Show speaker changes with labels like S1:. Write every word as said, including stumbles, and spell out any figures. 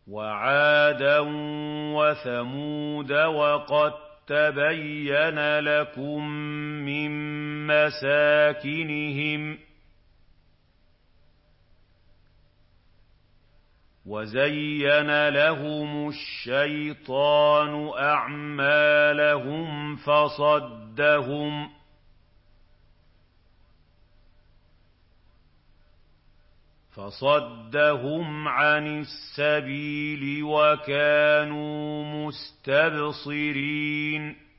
S1: وَعَادًا وَثَمُودَ وَقَد تَّبَيَّنَ لَكُم مِّن مَّسَاكِنِهِمْ ۖ وَزَيَّنَ لَهُمُ الشَّيْطَانُ أَعْمَالَهُمْ فَصَدَّهُمْ فَصَدَّهُمْ عَنِ السَّبِيلِ وَكَانُوا مُسْتَبْصِرِينَ